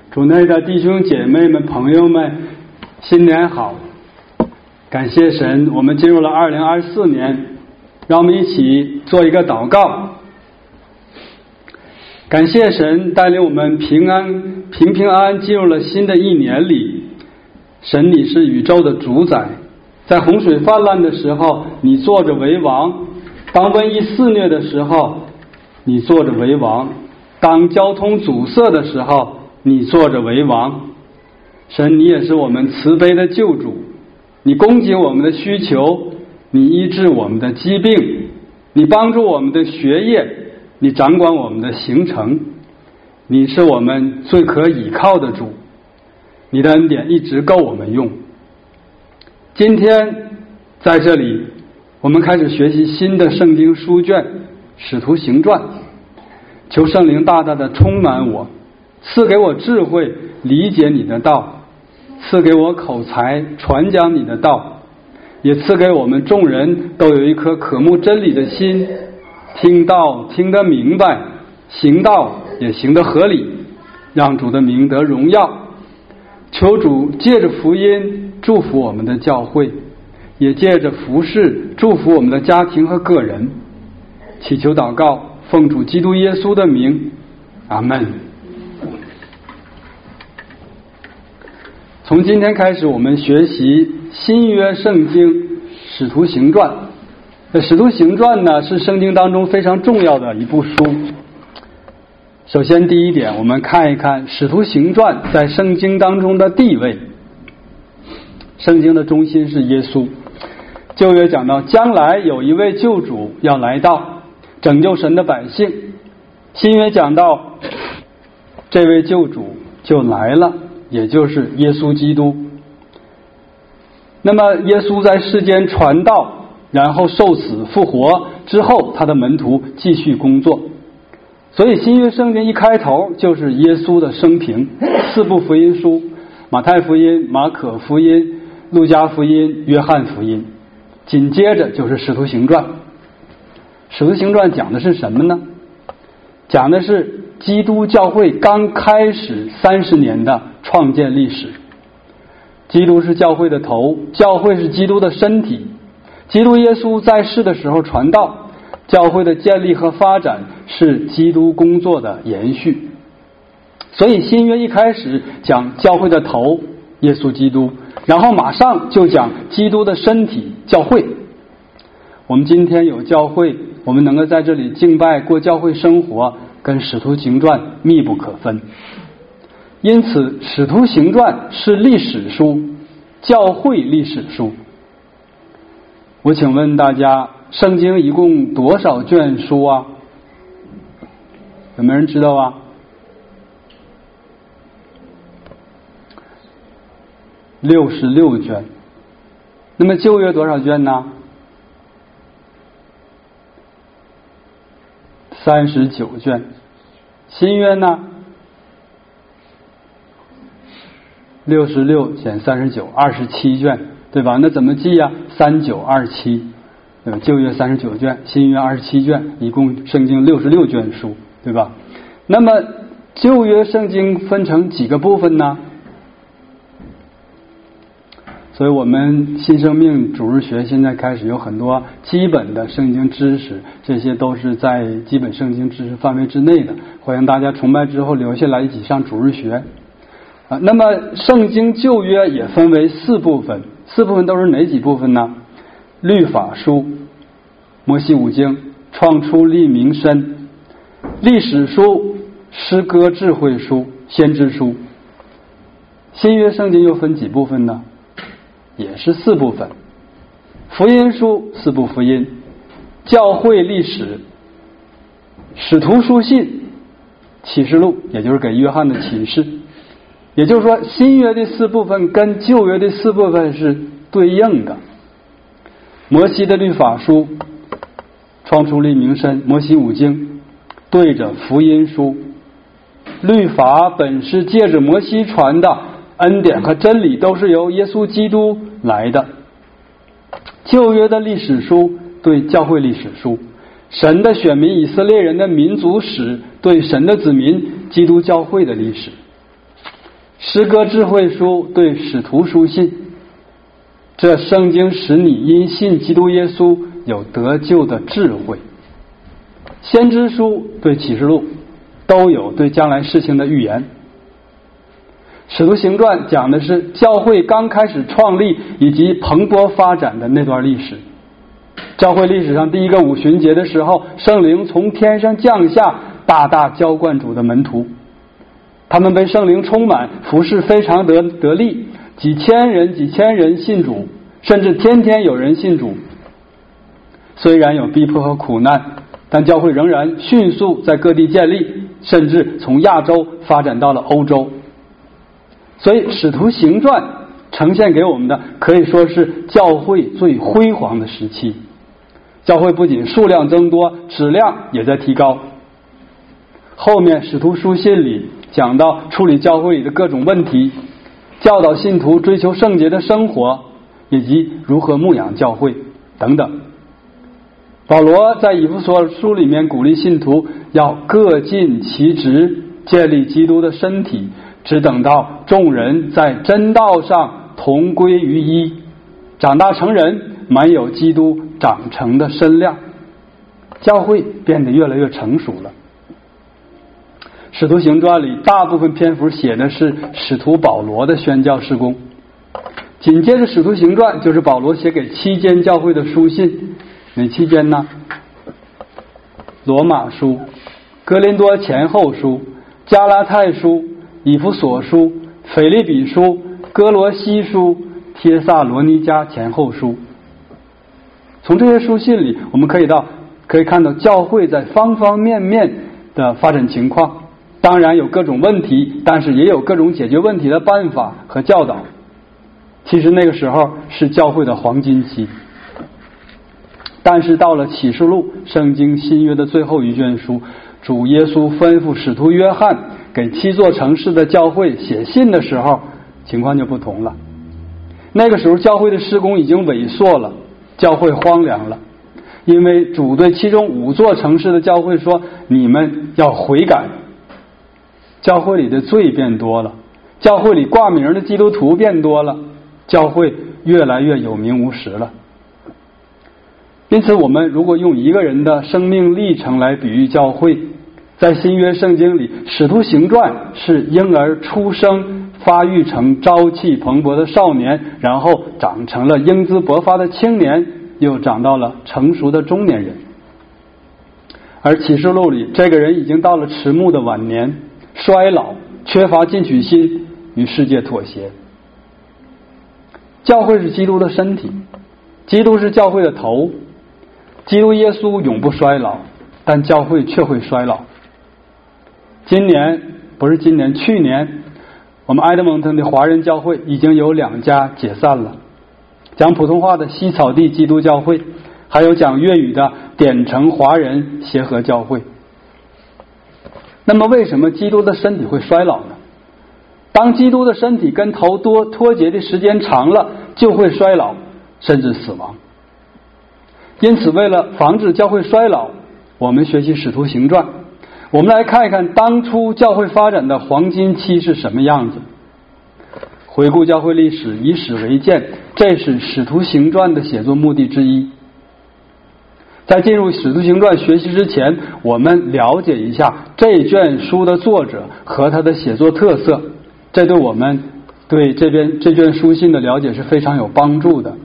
主内的弟兄姐妹们、朋友们，新年好！感谢神，我们进入了2024年，让我们一起做一个祷告。感谢神带领我们平安进入了新的一年里。神，你是宇宙的主宰，在洪水泛滥的时候，你坐着为王；当瘟疫肆虐的时候，你坐着为王；当交通阻塞的时候，你坐着为王。神，你也是我们慈悲的救主，你供给我们的需求，你医治我们的疾病，你帮助我们的学业，你掌管我们的行程，你是我们最可倚靠的主，你的恩典一直够我们用。今天在这里，我们开始学习新的圣经书卷《使徒行传》，求圣灵大大的充满我，赐给我智慧理解你的道，赐给我口才传讲你的道，也赐给我们众人都有一颗渴慕真理的心，听道听得明白，行道也行得合理，让主的名得荣耀。求主借着福音祝福我们的教会，也借着服事祝福我们的家庭和个人。祈求祷告，奉主基督耶稣的名，阿们。从今天开始，我们学习新约圣经《使徒行传》。使徒行传呢，是圣经当中非常重要的一部书。首先第一点，我们看一看使徒行传在圣经当中的地位。圣经的中心是耶稣。旧约讲到将来有一位救主要来到，拯救神的百姓。新约讲到这位救主就来了，也就是耶稣基督。那么耶稣在世间传道，然后受死复活之后，他的门徒继续工作。所以新约圣经一开头就是耶稣的生平，4部福音书：马太福音、马可福音、路加福音、约翰福音。紧接着就是使徒行传。使徒行传讲的是什么呢？讲的是基督教会刚开始30年的创建历史。基督是教会的头，教会是基督的身体。基督耶稣在世的时候传道，教会的建立和发展是基督工作的延续。所以新约一开始讲教会的头耶稣基督，然后马上就讲基督的身体教会。我们今天有教会，我们能够在这里敬拜过教会生活，跟使徒行传密不可分。因此使徒行传是历史书，教会历史书。我请问大家，圣经一共多少卷书啊？有没有人知道啊？66卷。那么旧约多少卷呢？39卷。新约呢？66减39 27卷，对吧？那怎么记呀？3927，对吧？旧约39卷，新约27卷，一共圣经66卷书，对吧？那么旧约圣经分成几个部分呢？所以我们新生命主日学现在开始有很多基本的圣经知识，这些都是在基本圣经知识范围之内的，欢迎大家崇拜之后留下来一起上主日学。那么圣经旧约也分为4部分，4部分都是哪几部分呢？律法书、摩西五经、创出利民申、历史书、诗歌智慧书、先知书。新约圣经又分几部分呢？也是4部分。福音书4部福音，教会历史、使徒书信、启示录，也就是给约翰的启示。也就是说，新约的4部分跟旧约的4部分是对应的。摩西的律法书、创出利民申、摩西五经，对着福音书。律法本是借着摩西传的，恩典和真理都是由耶稣基督来的。旧约的历史书对教会历史书，神的选民以色列人的民族史对神的子民基督教会的历史。 诗歌智慧书对使徒书信，这圣经使你因信基督耶稣有得救的智慧。先知书对启示录都有对将来事情的预言。使徒行传讲的是教会刚开始创立以及蓬勃发展的那段历史。教会历史上第一个五旬节的时候，圣灵从天上降下，大大浇灌主的门徒，他们被圣灵充满，服事非常得力，几千人信主，甚至天天有人信主。虽然有逼迫和苦难，但教会仍然迅速在各地建立，甚至从亚洲发展到了欧洲。所以使徒行传呈现给我们的可以说是教会最辉煌的时期。教会不仅数量增多，质量也在提高。后面使徒书信里讲到处理教会里的各种问题，教导信徒追求圣洁的生活，以及如何牧养教会等等。保罗在以弗所书里面鼓励信徒要各尽其职，建立基督的身体，只等到众人在真道上同归于一，长大成人，满有基督长成的身量，教会变得越来越成熟了。使徒行传里大部分篇幅写的是使徒保罗的宣教事工，紧接着使徒行传就是保罗写给7间教会的书信。哪7间呢？罗马书、哥林多前后书、加拉太书、以弗所书、腓立比书、哥罗西书、帖撒罗尼迦前后书。从这些书信里我们可以看到教会在方方面面的发展情况，当然有各种问题，但是也有各种解决问题的办法和教导。其实那个时候是教会的黄金期。但是到了启示录，圣经新约的最后一卷书，主耶稣吩咐使徒约翰给7座城市的教会写信的时候，情况就不同了。那个时候教会的施工已经萎缩了，教会荒凉了，因为主对其中5座城市的教会说，你们要悔改。教会里的罪变多了，教会里挂名的基督徒变多了，教会越来越有名无实了。因此我们如果用一个人的生命历程来比喻教会，在新约圣经里，使徒行传是婴儿出生，发育成朝气蓬勃的少年，然后长成了英姿勃发的青年，又长到了成熟的中年人。而启示录里，这个人已经到了迟暮的晚年，衰老，缺乏进取心，与世界妥协。教会是基督的身体，基督是教会的头，基督耶稣永不衰老，但教会却会衰老。去年我们埃德蒙顿的华人教会已经有2家解散了，讲普通话的西草地基督教会，还有讲粤语的点城华人协和教会。那么为什么基督的身体会衰老呢？当基督的身体跟头脱节的时间长了，就会衰老，甚至死亡。因此为了防止教会衰老，我们学习使徒行传，我们来看一看当初教会发展的黄金期是什么样子。回顾教会历史，以史为鉴，这是使徒行传的写作目的之一。在进入使徒行传学习之前，我们了解一下这卷书的作者和他的写作特色，这对我们对这卷书信的了解是非常有帮助的。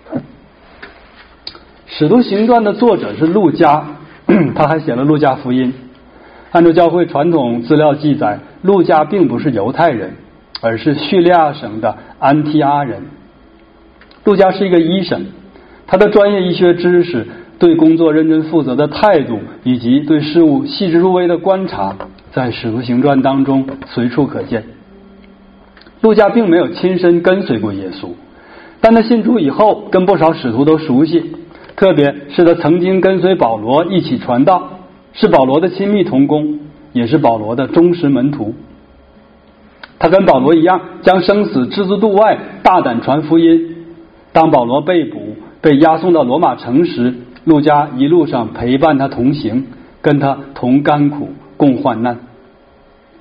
使徒行传的作者是路加，他还写了路加福音。按照教会传统资料记载，路加并不是犹太人，而是叙利亚省的安提阿人。路加是一个医生，他的专业医学知识、对工作认真负责的态度，以及对事物细致入微的观察，在使徒行传当中随处可见。路加并没有亲身跟随过耶稣，但他信主以后跟不少使徒都熟悉，特别是他曾经跟随保罗一起传道，是保罗的亲密同工，也是保罗的忠实门徒。他跟保罗一样，将生死置之度外，大胆传福音。当保罗被捕，被押送到罗马城时，路加一路上陪伴他同行，跟他同甘苦，共患难。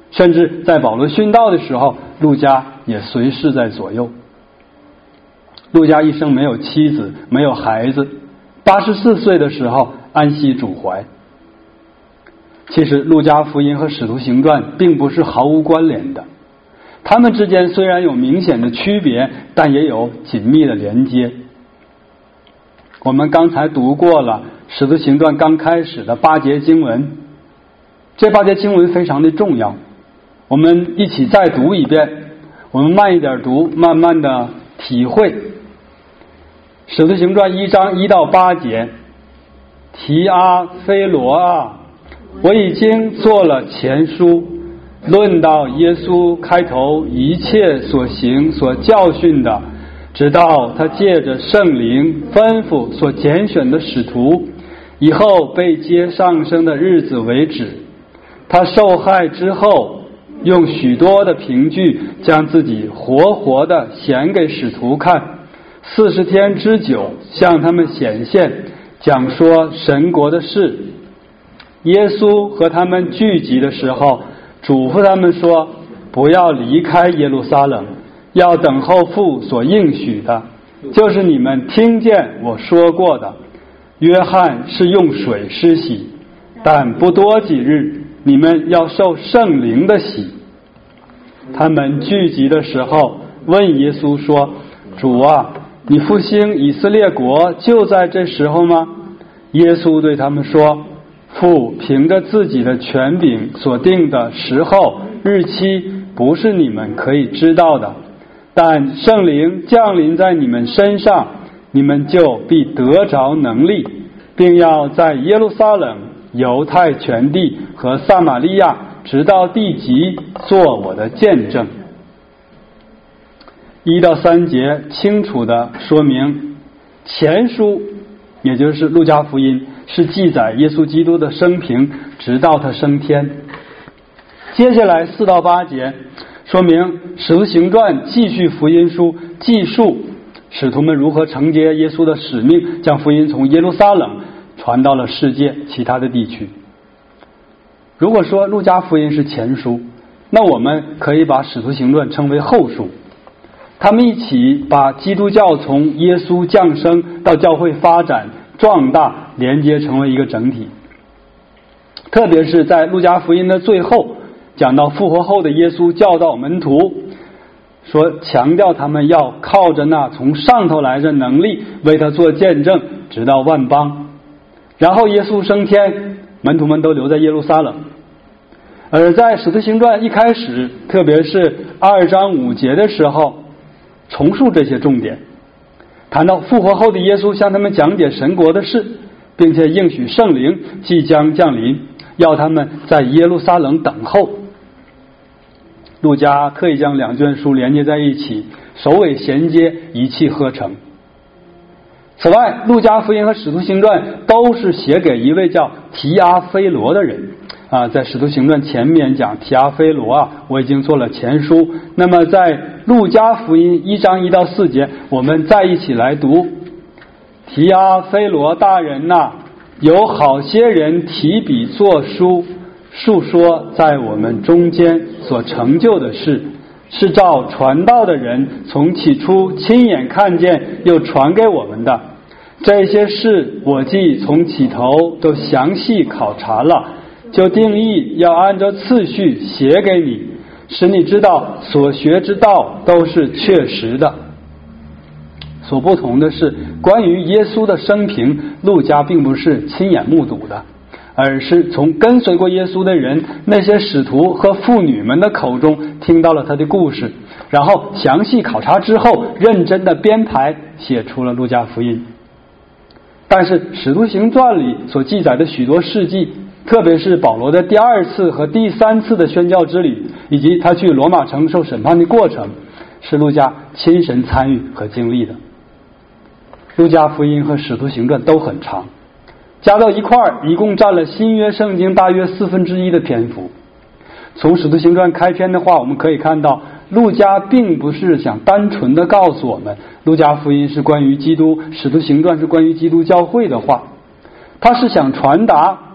甚至在保罗殉道的时候，路加也随侍在左右。路加一生没有妻子，没有孩子，84岁的时候安息主怀。其实路加福音和使徒行传并不是毫无关联的，他们之间虽然有明显的区别，但也有紧密的连接。我们刚才读过了使徒行传刚开始的8节经文，这8节经文非常的重要，我们一起再读一遍，我们慢一点读，慢慢的体会。使徒行传1章1到8节，提阿非罗啊，我已经做了前书，论到耶稣开头一切所行所教训的，直到他借着圣灵吩咐所拣选的使徒，以后被接上升的日子为止。他受害之后，用许多的凭据将自己活活的显给使徒看，40天之久向他们显现，讲说神国的事。耶稣和他们聚集的时候，嘱咐他们说，不要离开耶路撒冷，要等候父所应许的，就是你们听见我说过的。约翰是用水施洗，但不多几日，你们要受圣灵的洗。他们聚集的时候，问耶稣说，主啊，你复兴以色列国就在这时候吗？耶稣对他们说，父凭着自己的权柄所定的时候日期，不是你们可以知道的，但圣灵降临在你们身上，你们就必得着能力，并要在耶路撒冷、犹太全地和撒玛利亚直到地极做我的见证。1到3节清楚地说明，前书也就是路加福音是记载耶稣基督的生平直到他升天。接下来4到8节说明使徒行传继续福音书，记述使徒们如何承接耶稣的使命，将福音从耶路撒冷传到了世界其他的地区。如果说路加福音是前书，那我们可以把使徒行传称为后书。他们一起把基督教从耶稣降生到教会发展壮大连接成为一个整体。特别是在路加福音的最后，讲到复活后的耶稣教导门徒，说强调他们要靠着那从上头来的能力为他做见证，直到万邦。然后耶稣升天，门徒们都留在耶路撒冷。而在使徒行传一开始，特别是2章5节的时候，重述这些重点，谈到复活后的耶稣向他们讲解神国的事，并且应许圣灵即将降临，要他们在耶路撒冷等候。路加特意将2卷书连接在一起，首尾衔接，一气呵成。此外，路加福音和使徒行传都是写给一位叫提阿非罗的人在使徒行传前面讲提阿非罗我已经做了前书。那么在路加福音1章1到4节，我们再一起来读。提阿非罗大人有好些人提笔作书，述说在我们中间所成就的事，是照传道的人从起初亲眼看见又传给我们的。这些事我既从起头都详细考察了，就定义要按照次序写给你，使你知道所学之道都是确实的。所不同的是，关于耶稣的生平，路加并不是亲眼目睹的，而是从跟随过耶稣的人，那些使徒和妇女们的口中听到了他的故事，然后详细考察之后，认真的编排写出了路加福音。但是使徒行传里所记载的许多事迹，特别是保罗的第2次和第3次的宣教之旅，以及他去罗马城受审判的过程，是路加亲身参与和经历的。路加福音和使徒行传都很长，加到一块儿，一共占了新约圣经大约1/4的篇幅。从使徒行传开篇的话，我们可以看到，路加并不是想单纯的告诉我们路加福音是关于基督，使徒行传是关于基督教会的话，他是想传达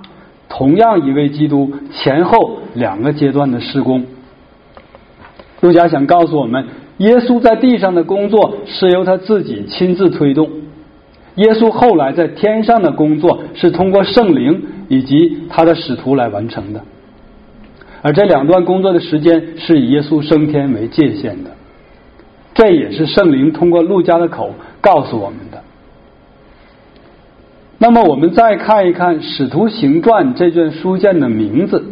同样一位基督前后两个阶段的事工。路加想告诉我们，耶稣在地上的工作是由他自己亲自推动，耶稣后来在天上的工作是通过圣灵以及他的使徒来完成的，而这两段工作的时间是以耶稣升天为界限的，这也是圣灵通过路加的口告诉我们的。那么我们再看一看《使徒行传》这卷书卷的名字。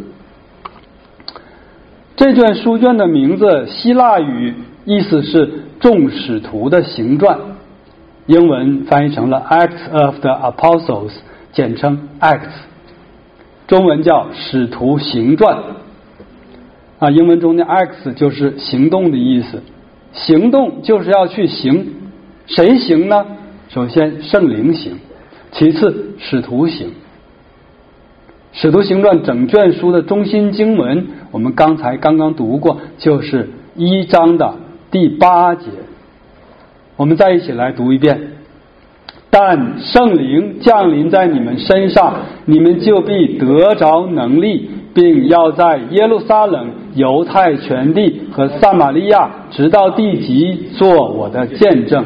这卷书卷的名字希腊语意思是众使徒的行传，英文翻译成了 Acts of the Apostles， 简称 Acts， 中文叫使徒行传英文中的 Acts 就是行动的意思，行动就是要去行，谁行呢？首先圣灵行，其次使徒行。使徒行传整卷书的中心经文我们刚刚读过，就是1章的第8节，我们再一起来读一遍。但圣灵降临在你们身上，你们就必得着能力，并要在耶路撒冷、犹太全地和撒玛利亚直到地极做我的见证。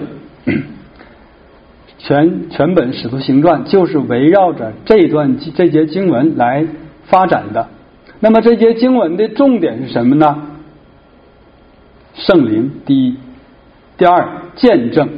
全本使徒行传就是围绕着这节经文来发展的。那么这节经文的重点是什么呢？圣灵第一，第二见证。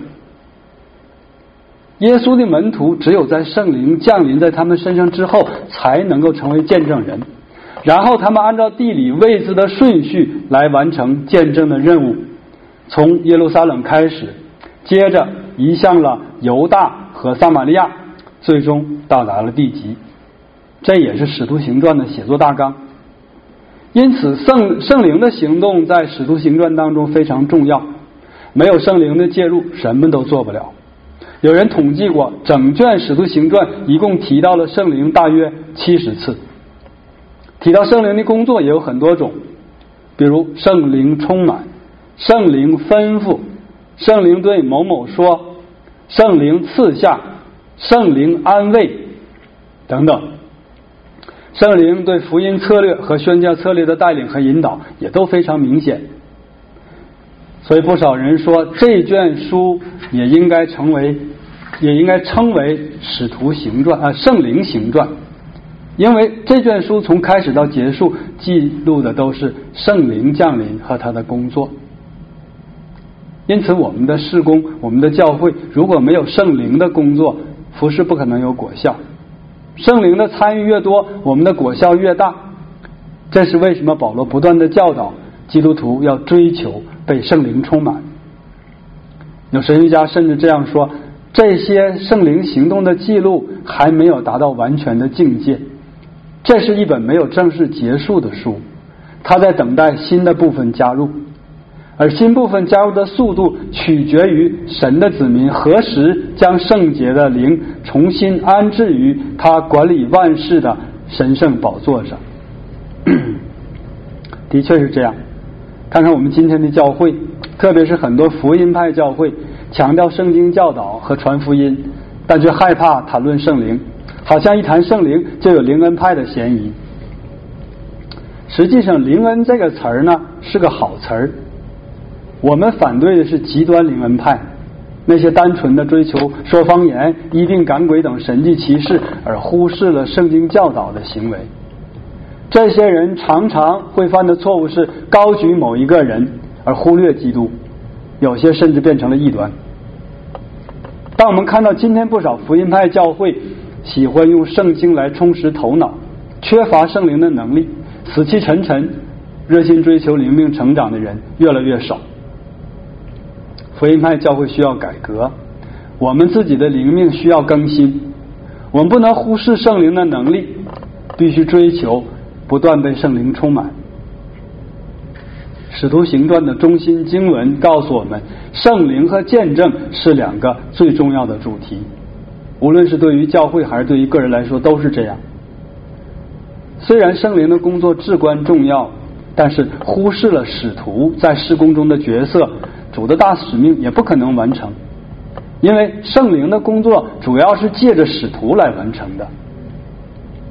耶稣的门徒只有在圣灵降临在他们身上之后才能够成为见证人，然后他们按照地理位置的顺序来完成见证的任务，从耶路撒冷开始，接着移向了犹大和撒玛利亚，最终到达了地极。这也是使徒行传的写作大纲。因此圣灵的行动在使徒行传当中非常重要，没有圣灵的介入什么都做不了。有人统计过，整卷使徒行传一共提到了圣灵大约70次。提到圣灵的工作也有很多种，比如圣灵充满、圣灵吩咐、圣灵对某某说、圣灵赐下、圣灵安慰等等。圣灵对福音策略和宣教策略的带领和引导也都非常明显。所以不少人说这卷书也应该称为使徒行传圣灵行传，因为这卷书从开始到结束记录的都是圣灵降临和他的工作。因此我们的事工，我们的教会如果没有圣灵的工作，服事不可能有果效。圣灵的参与越多，我们的果效越大。这是为什么保罗不断的教导基督徒要追求被圣灵充满。有神学家甚至这样说，这些圣灵行动的记录还没有达到完全的境界，这是一本没有正式结束的书，它在等待新的部分加入，而新部分加入的速度取决于神的子民何时将圣洁的灵重新安置于他管理万事的神圣宝座上。的确是这样，看看我们今天的教会，特别是很多福音派教会强调圣经教导和传福音，但却害怕谈论圣灵，好像一谈圣灵就有灵恩派的嫌疑。实际上灵恩这个词儿呢是个好词儿，我们反对的是极端灵恩派，那些单纯的追求说方言、医病赶鬼等神迹奇事而忽视了圣经教导的行为。这些人常常会犯的错误是高举某一个人而忽略基督，有些甚至变成了异端。当我们看到今天不少福音派教会喜欢用圣经来充实头脑，缺乏圣灵的能力，死气沉沉，热心追求灵命成长的人越来越少。福音派教会需要改革，我们自己的灵命需要更新，我们不能忽视圣灵的能力，必须追求不断被圣灵充满。使徒行传的中心经文告诉我们，圣灵和见证是两个最重要的主题，无论是对于教会还是对于个人来说都是这样。虽然圣灵的工作至关重要，但是忽视了使徒在事工中的角色，主的大使命也不可能完成，因为圣灵的工作主要是借着使徒来完成的。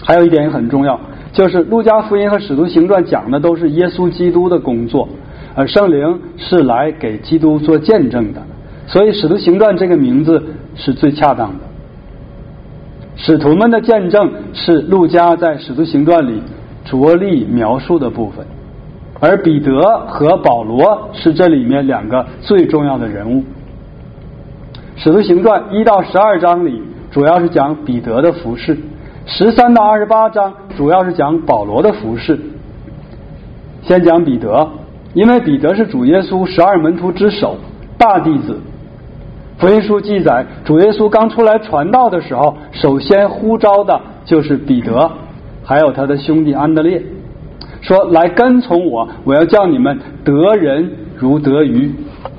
还有一点也很重要，就是路加福音和使徒行传讲的都是耶稣基督的工作，而圣灵是来给基督做见证的，所以使徒行传这个名字是最恰当的。使徒们的见证是路加在使徒行传里着力描述的部分，而彼得和保罗是这里面两个最重要的人物。使徒行传1到12章里主要是讲彼得的服事，13到28章主要是讲保罗的服事。先讲彼得，因为彼得是主耶稣12门徒之首，大弟子。福音书记载，主耶稣刚出来传道的时候，首先呼召的就是彼得，还有他的兄弟安德烈，说来跟从我，我要叫你们得人如得鱼。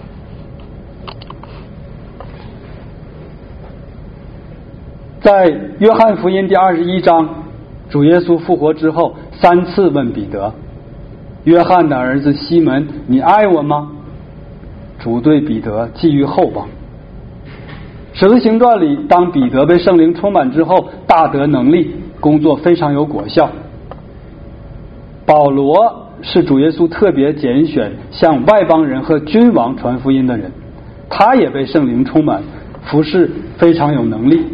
在约翰福音第21章，主耶稣复活之后3次问彼得，约翰的儿子西门，你爱我吗？主对彼得寄予厚望。使徒行传里，当彼得被圣灵充满之后，大得能力，工作非常有果效。保罗是主耶稣特别拣选向外邦人和君王传福音的人，他也被圣灵充满，服事非常有能力。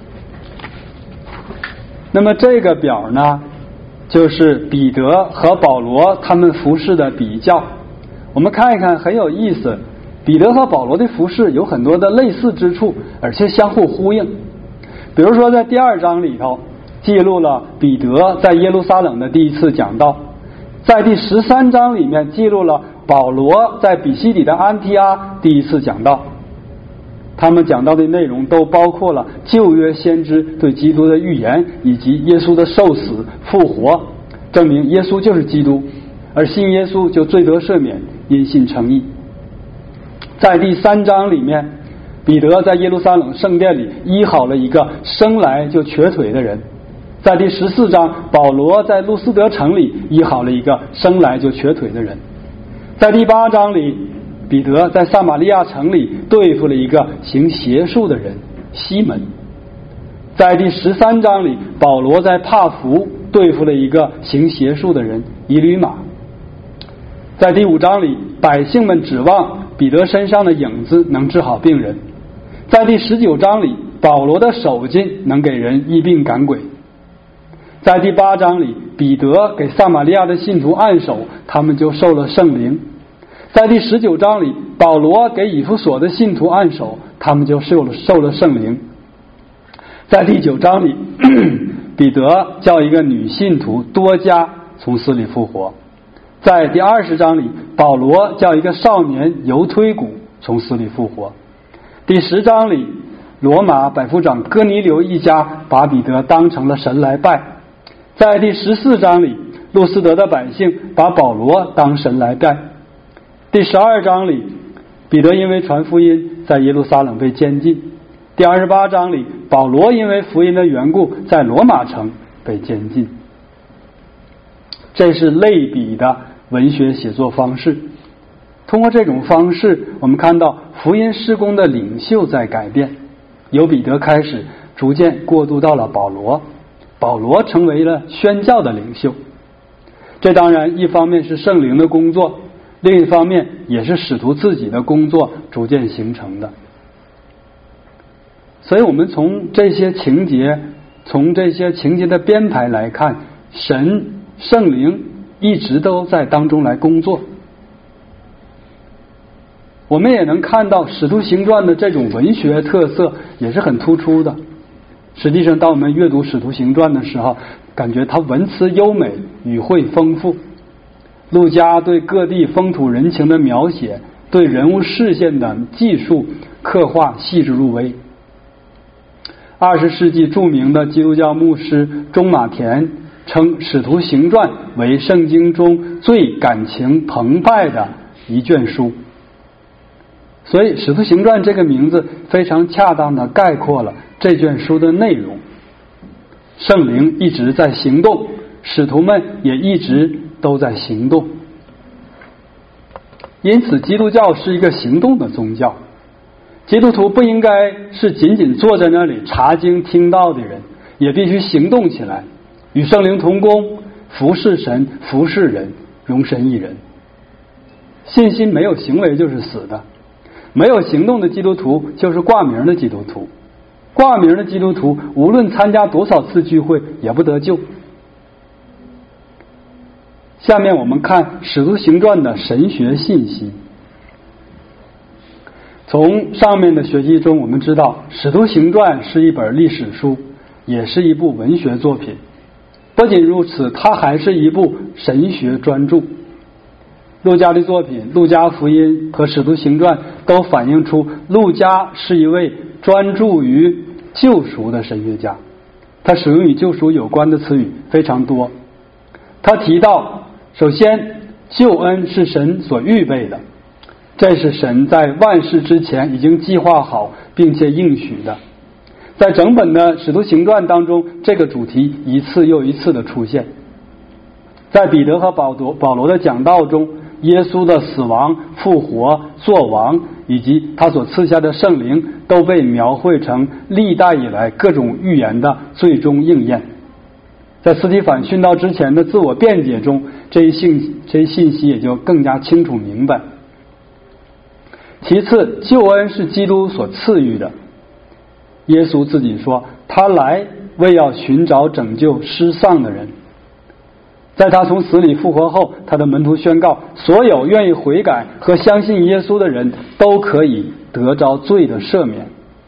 那么这个表呢，就是彼得和保罗他们服事的比较，我们看一看，很有意思。彼得和保罗的服事有很多的类似之处，而且相互呼应。比如说在第2章里头记录了彼得在耶路撒冷的第一次讲道，在第13章里面记录了保罗在比西底的安提阿第一次讲道。他们讲到的内容都包括了旧约先知对基督的预言，以及耶稣的受死复活，证明耶稣就是基督，而信耶稣就罪得赦免，因信称义。在第3章里面，彼得在耶路撒冷圣殿里医好了一个生来就瘸腿的人。在第14章，保罗在路斯德城里医好了一个生来就瘸腿的人。在第8章里，彼得在撒玛利亚城里对付了一个行邪术的人西门。在第13章里，保罗在帕福对付了一个行邪术的人以吕马。在第5章里，百姓们指望彼得身上的影子能治好病人。在第19章里，保罗的手劲能给人医病赶鬼。在第8章里，彼得给撒玛利亚的信徒按手，他们就受了圣灵。在第19章里，保罗给以弗所的信徒按手，他们就受了圣灵。在第9章里，彼得叫一个女信徒多加从死里复活。在第20章里，保罗叫一个少年犹推古从死里复活。第10章里，罗马百夫长哥尼流一家把彼得当成了神来拜。在第14章里，路斯德的百姓把保罗当神来拜。第12章里，彼得因为传福音在耶路撒冷被监禁。第28章里，保罗因为福音的缘故在罗马城被监禁。这是类比的文学写作方式。通过这种方式，我们看到福音事工的领袖在改变，由彼得开始，逐渐过渡到了保罗，保罗成为了宣教的领袖。这当然一方面是圣灵的工作，另一方面也是使徒自己的工作逐渐形成的。所以我们从这些情节的编排来看，圣灵一直都在当中来工作。我们也能看到使徒行传的这种文学特色也是很突出的。实际上当我们阅读使徒行传的时候，感觉它文词优美，语汇丰富。路加对各地风土人情的描写，对人物事件的记述刻画细致入微。20世纪著名的基督教牧师钟马田称使徒行传为圣经中最感情澎湃的一卷书。所以使徒行传这个名字非常恰当地概括了这卷书的内容。圣灵一直在行动，使徒们也一直都在行动。因此基督教是一个行动的宗教。基督徒不应该是仅仅坐在那里查经听道的人，也必须行动起来。 与圣灵同工，服侍神，服侍人，容神一人。信心没有行为就是死的，没有行动的基督徒就是挂名的基督徒。挂名的基督徒无论参加多少次聚会也不得救。下面我们看《使徒行传》的神学信息。从上面的学习中，我们知道《使徒行传》是一本历史书，也是一部文学作品。不仅如此，它还是一部神学专著。路加的作品《路加福音》和《使徒行传》都反映出路加是一位专注于救赎的神学家。他使用与救赎有关的词语非常多。他提到，首先，救恩是神所预备的，这是神在万事之前已经计划好并且应许的。在整本的使徒行传当中，这个主题一次又一次的出现。在彼得和保罗的讲道中，耶稣的死亡、复活、作王以及他所赐下的圣灵都被描绘成历代以来各种预言的最终应验。在司提反殉道之前的自我辩解中，这一信息也就更加清楚明白。其次，救恩是基督所赐予的。耶稣自己说，他来为要寻找拯救失丧的人。在他从死里复活后，他的门徒宣告，所有愿意悔改和相信耶稣的人都可以得着罪的赦免。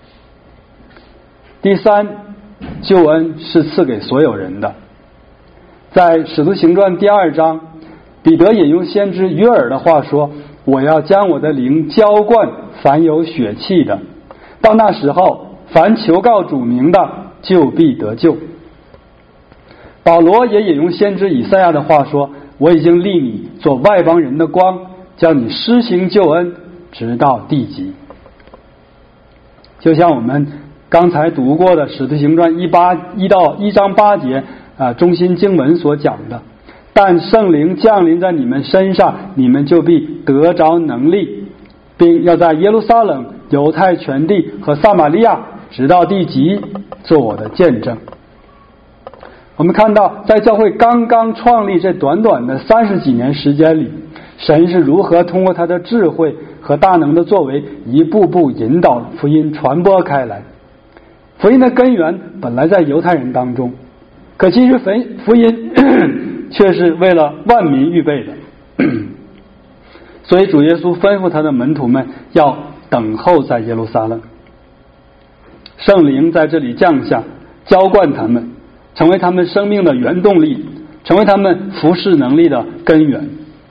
第三，救恩是赐给所有人的。在《使徒行传》第2章，彼得引用先知约珥的话说，我要将我的灵浇灌凡有血气的，到那时候，凡求告主名的就必得救。保罗也引用先知以赛亚的话说，我已经立你做外邦人的光，叫你施行救恩直到地极。就像我们刚才读过的《使徒行传》1章8节中心经文所讲的，但圣灵降临在你们身上，你们就必得着能力，并要在耶路撒冷、犹太全地和撒玛利亚直到地极做我的见证。我们看到，在教会刚刚创立这短短的30几年时间里，神是如何通过他的智慧和大能的作为，一步步引导福音传播开来。福音的根源本来在犹太人当中，可其实福音却是为了万民预备的。所以主耶稣吩咐他的门徒们要等候在耶路撒冷。圣灵在这里降下，浇灌他们，成为他们生命的原动力，成为他们服事能力的根源。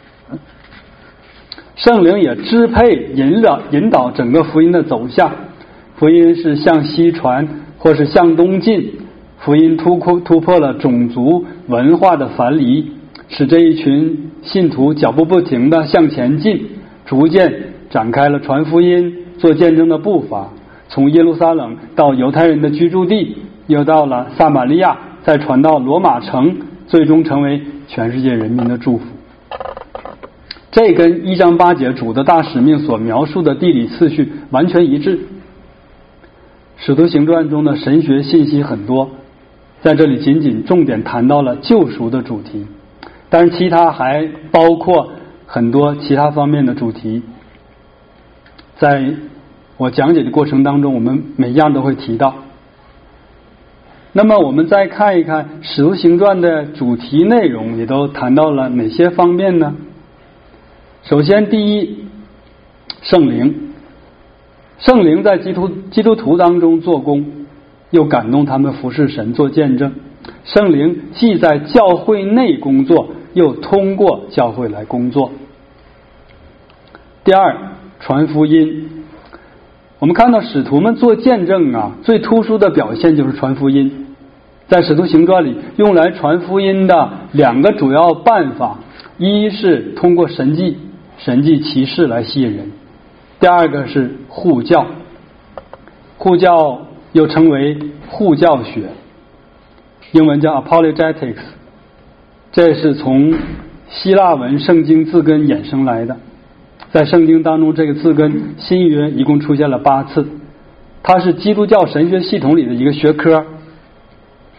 圣灵也支配引导整个福音的走向。福音是向西传或是向东进，福音突破了种族文化的樊篱，使这一群信徒脚步不停地向前进，逐渐展开了传福音做见证的步伐，从耶路撒冷到犹太人的居住地，又到了撒玛利亚，再传到罗马城，最终成为全世界人民的祝福。这跟1章8节主的大使命所描述的地理次序完全一致。使徒行传中的神学信息很多，在这里仅仅重点谈到了救赎的主题，但是其他还包括很多其他方面的主题。在我讲解的过程当中，我们每样都会提到。那么我们再看一看使徒行传的主题内容也都谈到了哪些方面呢？首先，第一，圣灵。圣灵在基督徒当中做工，又感动他们服侍神做见证。圣灵既在教会内工作，又通过教会来工作。第二，传福音。我们看到使徒们做见证最突出的表现就是传福音。在使徒行传里，用来传福音的2个主要办法，一是通过神迹奇事来吸引人，第二个是护教。护教又称为护教学，英文叫 apologetics， 这是从希腊文圣经字根衍生来的。在圣经当中，这个字根新约一共出现了8次，它是基督教神学系统里的一个学科。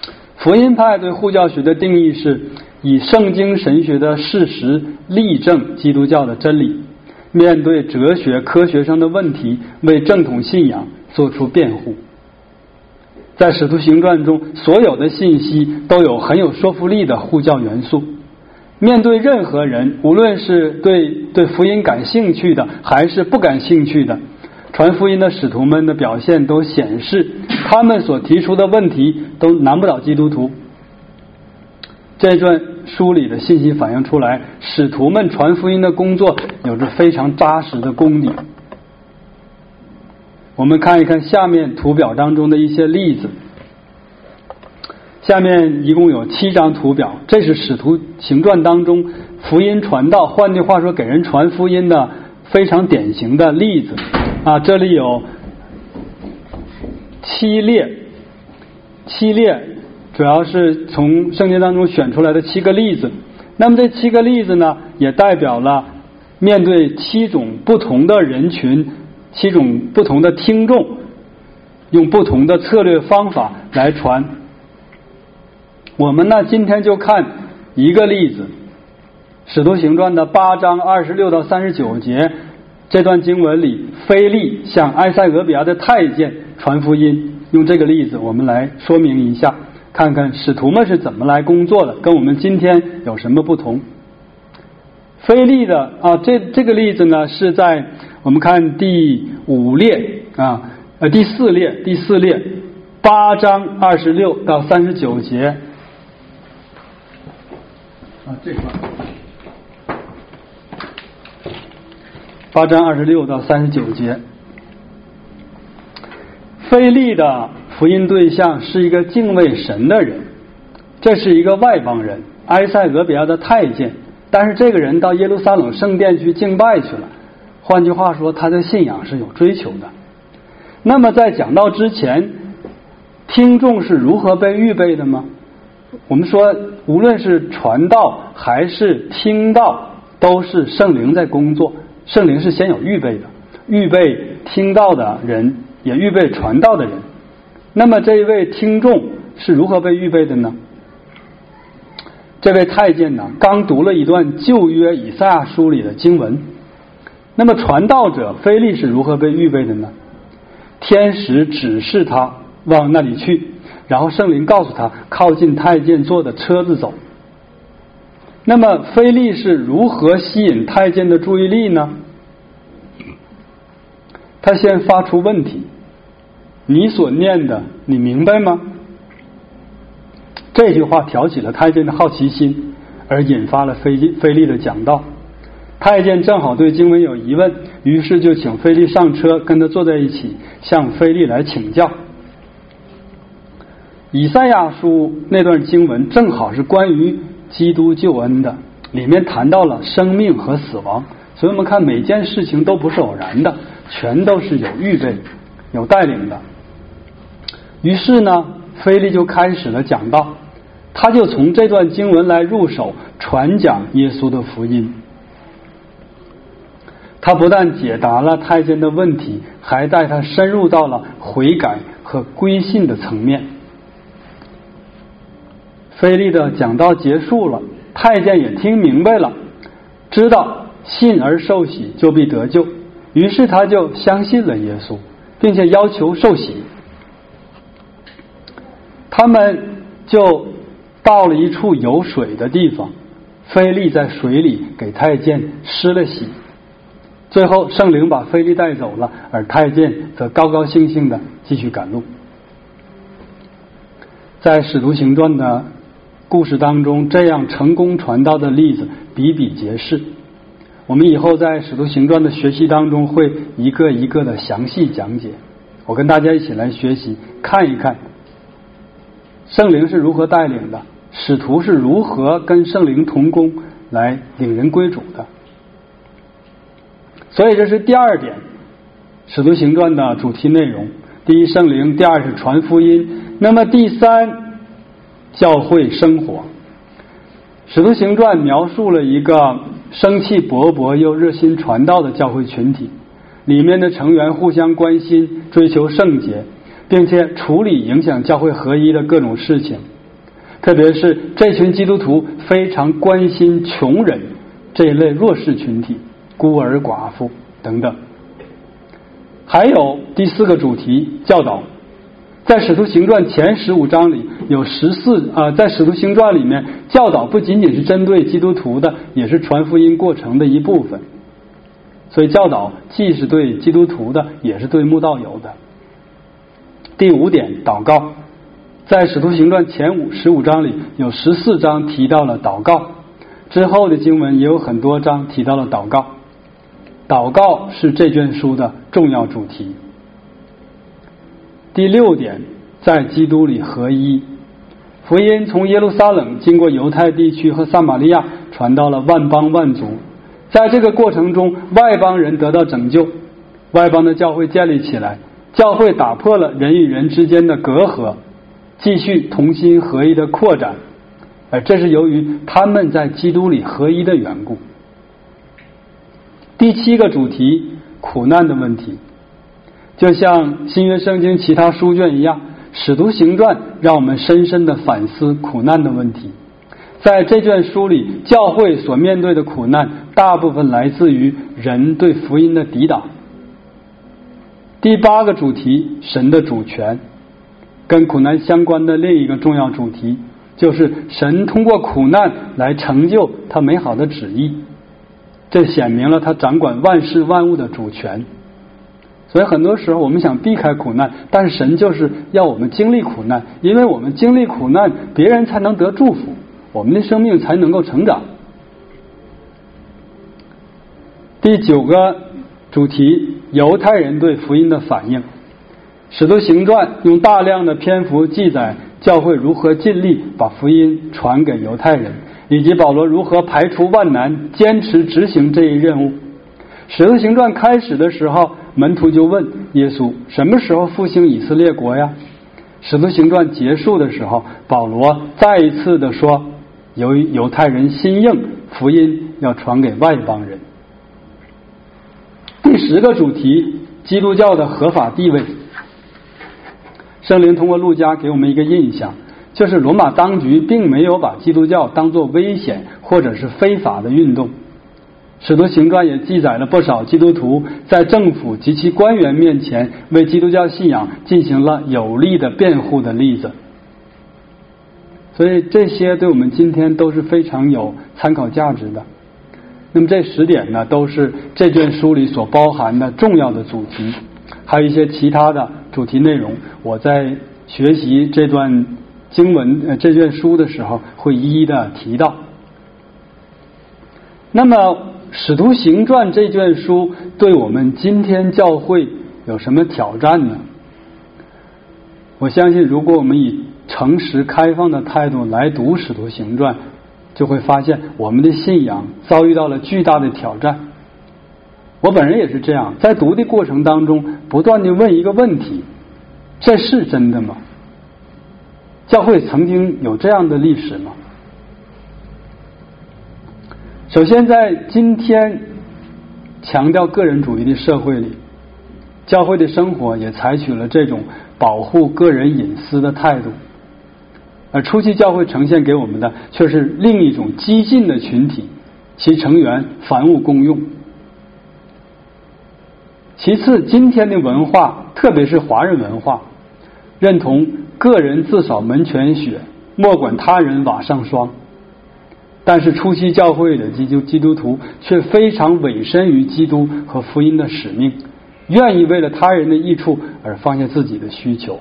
福音派对护教学的定义是以圣经神学的事实例证基督教的真理，面对哲学科学上的问题，为正统信仰做出辩护。在使徒行传中，所有的信息都有很有说服力的护教元素。面对任何人，无论是对福音感兴趣的还是不感兴趣的，传福音的使徒们的表现都显示，他们所提出的问题都难不倒基督徒。这段书里的信息反映出来，使徒们传福音的工作有着非常扎实的功底。我们看一看下面图表当中的一些例子。下面一共有7张图表，这是使徒行传当中福音传道，换句话说给人传福音的非常典型的例子啊。这里有7列主要是从圣经当中选出来的7个例子。那么这7个例子呢，也代表了面对7种不同的人群，7种不同的听众，用不同的策略方法来传。我们呢今天就看一个例子，使徒行传的8章26到39节，这段经文里，腓力向埃塞俄比亚的太监传福音。用这个例子我们来说明一下，看看使徒们是怎么来工作的，跟我们今天有什么不同。腓力的这个例子呢，是在我们看第4列8章26到39节这块8章26到39节。腓力的福音对象是一个敬畏神的人，这是一个外邦人，埃塞俄比亚的太监，但是这个人到耶路撒冷圣殿去敬拜去了，换句话说他的信仰是有追求的。那么在讲道之前，听众是如何被预备的吗？我们说无论是传道还是听道，都是圣灵在工作，圣灵是先有预备的，预备听道的人，也预备传道的人。那么这一位听众是如何被预备的呢？这位太监呢，刚读了一段旧约以赛亚书里的经文。那么传道者腓力是如何被预备的呢？天使指示他往那里去，然后圣灵告诉他靠近太监坐的车子走。那么腓力是如何吸引太监的注意力呢？他先发出问题，你所念的你明白吗？这句话挑起了太监的好奇心，而引发了腓力的讲道。太监正好对经文有疑问，于是就请腓力上车，跟他坐在一起，向腓力来请教。以赛亚书那段经文正好是关于基督救恩的，里面谈到了生命和死亡，所以我们看每件事情都不是偶然的，全都是有预备有带领的。于是呢，腓力就开始了讲道，他就从这段经文来入手传讲耶稣的福音。他不但解答了太监的问题，还带他深入到了悔改和归信的层面。腓力的讲道结束了，太监也听明白了，知道信而受洗就必得救，于是他就相信了耶稣，并且要求受洗。他们就到了一处有水的地方，腓力在水里给太监施了洗，最后圣灵把腓力带走了，而太监则高高兴兴地继续赶路。在使徒行传的故事当中，这样成功传道的例子比比皆是。我们以后在使徒行传的学习当中会一个一个的详细讲解，我跟大家一起来学习，看一看圣灵是如何带领的，使徒是如何跟圣灵同工来领人归主的。所以这是第二点，使徒行传的主题内容。第一，圣灵；第二是传福音。那么第三，教会生活。使徒行传描述了一个生气勃勃又热心传道的教会群体，里面的成员互相关心，追求圣洁，并且处理影响教会合一的各种事情。 特别是这群基督徒非常关心穷人这一类弱势群体，孤儿寡妇等等。还有第4个主题，教导。在使徒行传前15章里有在使徒行传里面，教导不仅仅是针对基督徒的，也是传福音过程的一部分。所以教导既是对基督徒的，也是对慕道友的。第5点，祷告。在使徒行传前15章里有14章提到了祷告，之后的经文也有很多章提到了祷告。祷告是这卷书的重要主题。第6点，在基督里合一。福音从耶路撒冷经过犹太地区和撒玛利亚传到了万邦万族，在这个过程中，外邦人得到拯救，外邦的教会建立起来，教会打破了人与人之间的隔阂，继续同心合一的扩展，而这是由于他们在基督里合一的缘故。第7个主题，苦难的问题。就像新约圣经其他书卷一样，使徒行传让我们深深地反思苦难的问题。在这卷书里，教会所面对的苦难大部分来自于人对福音的抵挡。第8个主题，神的主权。跟苦难相关的另一个重要主题，就是神通过苦难来成就他美好的旨意，这显明了他掌管万事万物的主权。所以很多时候我们想避开苦难，但是神就是要我们经历苦难，因为我们经历苦难，别人才能得祝福，我们的生命才能够成长。第9个主题，犹太人对福音的反应。使徒行传用大量的篇幅记载教会如何尽力把福音传给犹太人，以及保罗如何排除万难坚持执行这一任务。使徒行传开始的时候，门徒就问耶稣什么时候复兴以色列国呀？使徒行传结束的时候，保罗再一次的说，由于犹太人心硬，福音要传给外邦人。第10个主题，基督教的合法地位。圣灵通过路加给我们一个印象，就是罗马当局并没有把基督教当作危险或者是非法的运动。使徒行传也记载了不少基督徒在政府及其官员面前为基督教信仰进行了有力的辩护的例子。所以这些对我们今天都是非常有参考价值的。那么这10点呢，都是这卷书里所包含的重要的主题，还有一些其他的主题内容，我在学习这段经文这卷书的时候会一一的提到。那么使徒行传这卷书对我们今天教会有什么挑战呢？我相信如果我们以诚实开放的态度来读使徒行传，就会发现我们的信仰遭遇到了巨大的挑战。我本人也是这样，在读的过程当中不断地问一个问题，这是真的吗？教会曾经有这样的历史吗？首先在今天强调个人主义的社会里，教会的生活也采取了这种保护个人隐私的态度，而初期教会呈现给我们的却是另一种激进的群体，其成员凡物公用。其次，今天的文化，特别是华人文化，认同个人自扫门前雪，莫管他人瓦上霜。但是初期教会的基督徒却非常委身于基督和福音的使命，愿意为了他人的益处而放下自己的需求。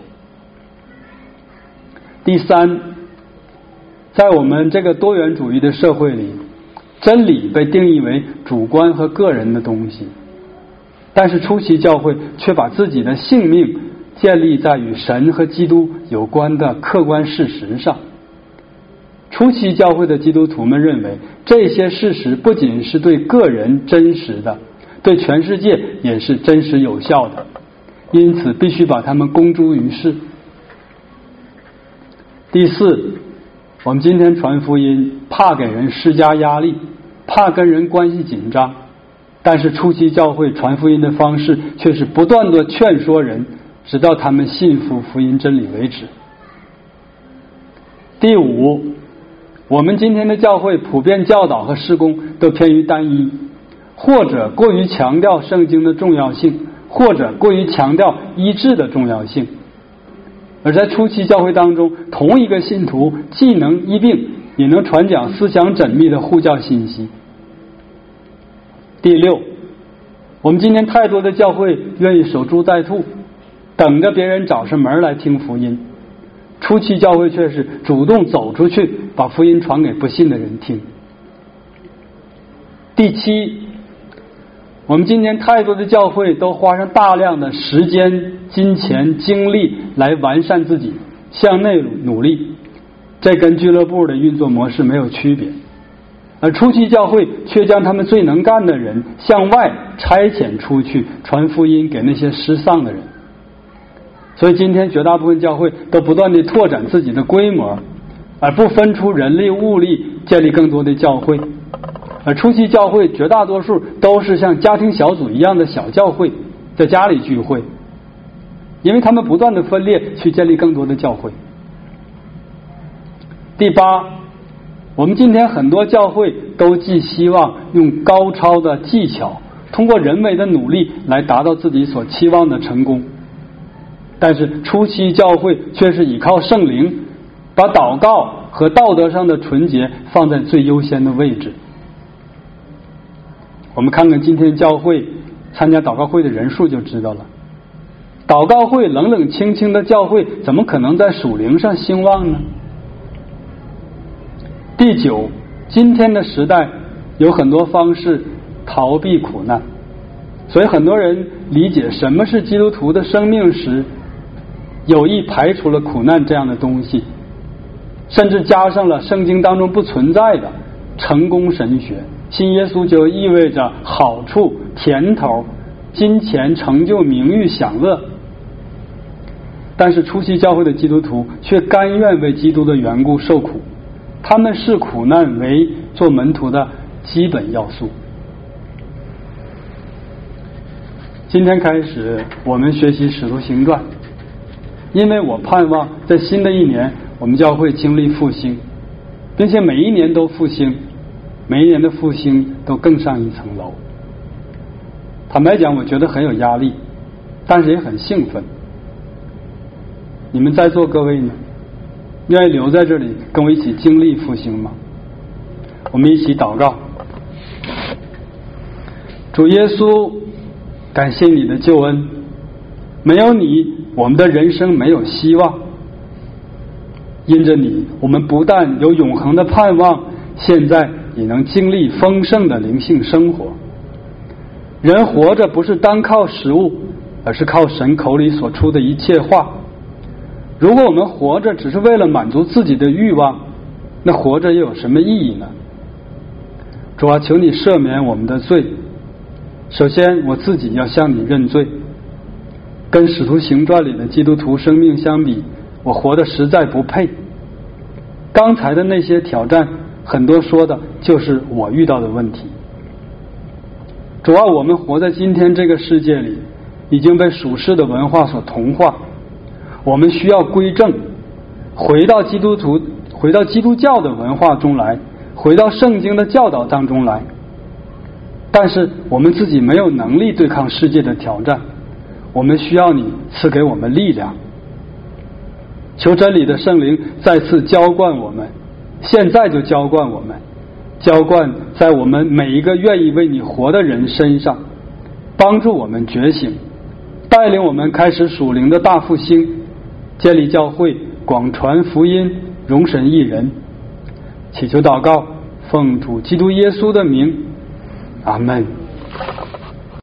第3，在我们这个多元主义的社会里，真理被定义为主观和个人的东西，但是初期教会却把自己的性命建立在与神和基督有关的客观事实上。初期教会的基督徒们认为，这些事实不仅是对个人真实的，对全世界也是真实有效的，因此必须把它们公诸于世。第4，我们今天传福音怕给人施加压力，怕跟人关系紧张，但是初期教会传福音的方式却是不断地劝说人，直到他们信服福音真理为止。 第五，我们今天的教会普遍教导和事工都偏于单一，或者过于强调圣经的重要性，或者过于强调医治的重要性。而在初期教会当中，同一个信徒既能医病，也能传讲思想缜密的护教信息。第六，我们今天太多的教会愿意守株待兔，等着别人找上门来听福音。初期教会却是主动走出去，把福音传给不信的人听。第七，我们今天太多的教会都花上大量的时间、金钱、精力来完善自己，向内努力，这跟俱乐部的运作模式没有区别。而初期教会却将他们最能干的人向外差遣出去，传福音给那些失丧的人。所以今天绝大部分教会都不断地拓展自己的规模，而不分出人力物力建立更多的教会。而初期教会绝大多数都是像家庭小组一样的小教会，在家里聚会，因为他们不断地分裂去建立更多的教会。第八，我们今天很多教会都寄希望用高超的技巧，通过人为的努力来达到自己所期望的成功。但是初期教会却是依靠圣灵，把祷告和道德上的纯洁放在最优先的位置。我们看看今天教会参加祷告会的人数就知道了。祷告会冷冷清清的教会，怎么可能在属灵上兴旺呢？第九，今天的时代有很多方式逃避苦难，所以很多人理解什么是基督徒的生命时，有意排除了苦难这样的东西，甚至加上了圣经当中不存在的成功神学。信耶稣就意味着好处、甜头、金钱、成就、名誉、享乐。但是初期教会的基督徒却甘愿为基督的缘故受苦，他们视苦难为做门徒的基本要素。今天开始我们学习使徒行传，因为我盼望在新的一年我们教会经历复兴，并且每一年都复兴，每一年的复兴都更上一层楼。坦白讲，我觉得很有压力，但是也很兴奋。你们在座各位呢，愿意留在这里跟我一起经历复兴吗？我们一起祷告。主耶稣，感谢你的救恩，没有你，我们的人生没有希望。因着你，我们不但有永恒的盼望，现在也能经历丰盛的灵性生活。人活着不是单靠食物，而是靠神口里所出的一切话。如果我们活着只是为了满足自己的欲望，那活着又有什么意义呢？主啊，求你赦免我们的罪。首先我自己要向你认罪，跟使徒行传里的基督徒生命相比，我活得实在不配。刚才的那些挑战，很多说的就是我遇到的问题。主啊，我们活在今天这个世界里，已经被属世的文化所同化，我们需要归正，回到基督教的文化中来，回到圣经的教导当中来。但是我们自己没有能力对抗世界的挑战，我们需要你赐给我们力量。求真理的圣灵再次浇灌我们，现在就浇灌我们，浇灌在我们每一个愿意为你活的人身上，帮助我们觉醒，带领我们开始属灵的大复兴，建立教会，广传福音，荣神益人。祈求祷告，奉主基督耶稣的名，阿们。